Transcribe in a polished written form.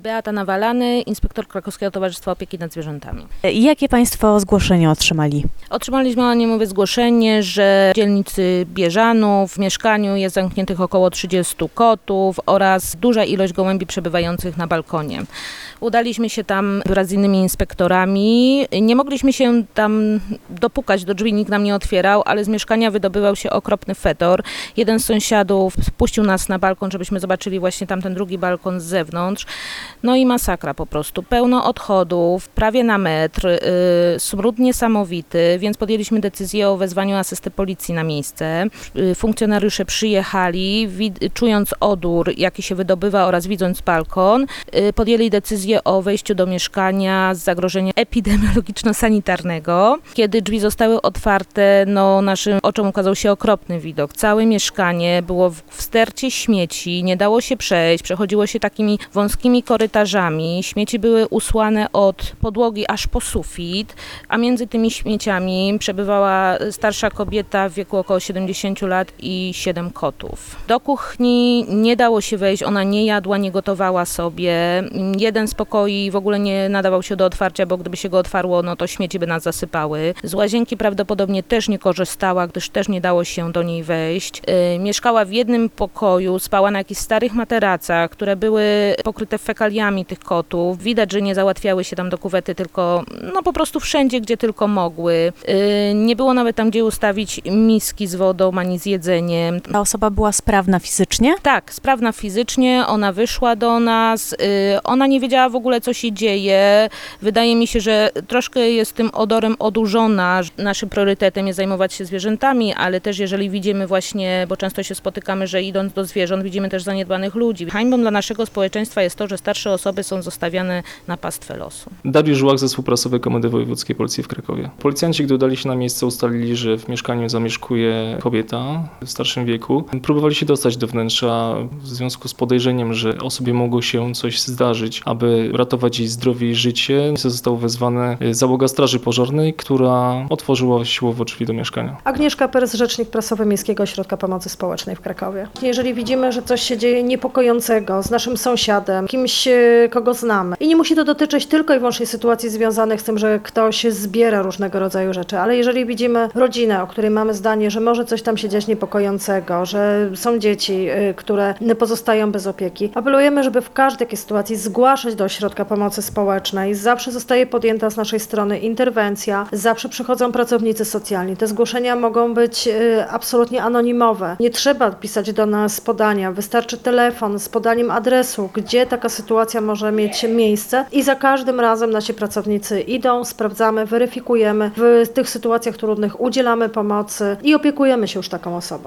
Beata Nawalany, inspektor Krakowskiego Towarzystwa Opieki nad Zwierzętami. Jakie Państwo zgłoszenie otrzymali? Otrzymaliśmy anonimowe zgłoszenie, że w dzielnicy Bieżanów w mieszkaniu jest zamkniętych około 30 kotów oraz duża ilość gołębi przebywających na balkonie. Udaliśmy się tam wraz z innymi inspektorami. Nie mogliśmy się tam dopukać do drzwi, nikt nam nie otwierał, ale z mieszkania wydobywał się okropny fetor. Jeden z sąsiadów wpuścił nas na balkon, żebyśmy zobaczyli właśnie tamten drugi balkon z zewnątrz. No i masakra po prostu. Pełno odchodów, prawie na metr, smród niesamowity, więc podjęliśmy decyzję o wezwaniu asysty policji na miejsce. Funkcjonariusze przyjechali, czując odór, jaki się wydobywa oraz widząc balkon, podjęli decyzję o wejściu do mieszkania z zagrożenia epidemiologiczno-sanitarnego. Kiedy drzwi zostały otwarte, no naszym oczom ukazał się okropny widok. Całe mieszkanie było w stercie śmieci, nie dało się przejść, przechodziło się takimi wąskimi korytarzami, śmieci były usłane od podłogi aż po sufit, a między tymi śmieciami przebywała starsza kobieta w wieku około 70 lat i 7 kotów. Do kuchni nie dało się wejść, ona nie jadła, nie gotowała sobie. Jeden z pokoi w ogóle nie nadawał się do otwarcia, bo gdyby się go otwarło, no to śmieci by nas zasypały. Z łazienki prawdopodobnie też nie korzystała, gdyż też nie dało się do niej wejść. Mieszkała w jednym pokoju, spała na jakichś starych materacach, które były pokryte fekaliami tych kotów. Widać, że nie załatwiały się tam do kuwety, tylko no po prostu wszędzie, gdzie tylko mogły. Nie było nawet tam, gdzie ustawić miski z wodą, ani z jedzeniem. Ta osoba była sprawna fizycznie? Tak, sprawna fizycznie, ona wyszła do nas, ona nie wiedziała w ogóle, co się dzieje. Wydaje mi się, że troszkę jest tym odorem odurzona. Naszym priorytetem jest zajmować się zwierzętami, ale też jeżeli widzimy właśnie, bo często się spotykamy, że idąc do zwierząt, widzimy też zaniedbanych ludzi. Hańbą dla naszego społeczeństwa jest to, że starsze osoby są zostawiane na pastwę losu. Dariusz Łach, zespół prasowy Komendy Wojewódzkiej Policji w Krakowie. Policjanci, gdy udali się na miejsce, ustalili, że w mieszkaniu zamieszkuje kobieta w starszym wieku. Próbowali się dostać do wnętrza w związku z podejrzeniem, że osobie mogło się coś zdarzyć. Aby ratować jej zdrowie i życie, została wezwana załoga Straży Pożarnej, która otworzyła siłowo drzwi do mieszkania. Agnieszka Perez, rzecznik prasowy Miejskiego Ośrodka Pomocy Społecznej w Krakowie. Jeżeli widzimy, że coś się dzieje niepokojącego z naszym sąsiadem, kimś, kogo znamy, i nie musi to dotyczyć tylko i wyłącznie sytuacji związanych z tym, że ktoś zbiera różnego rodzaju rzeczy, ale jeżeli widzimy rodzinę, o której mamy zdanie, że może coś tam się dziać niepokojącego, że są dzieci, które pozostają bez opieki, apelujemy, żeby w każdej takiej sytuacji zgłaszać do Ośrodka Pomocy Społecznej. Zawsze zostaje podjęta z naszej strony interwencja, zawsze przychodzą pracownicy socjalni. Te zgłoszenia mogą być absolutnie anonimowe. Nie trzeba pisać do nas podania, wystarczy telefon z podaniem adresu, gdzie taka sytuacja może mieć miejsce i za każdym razem nasi pracownicy idą, sprawdzamy, weryfikujemy, w tych sytuacjach trudnych udzielamy pomocy i opiekujemy się już taką osobą.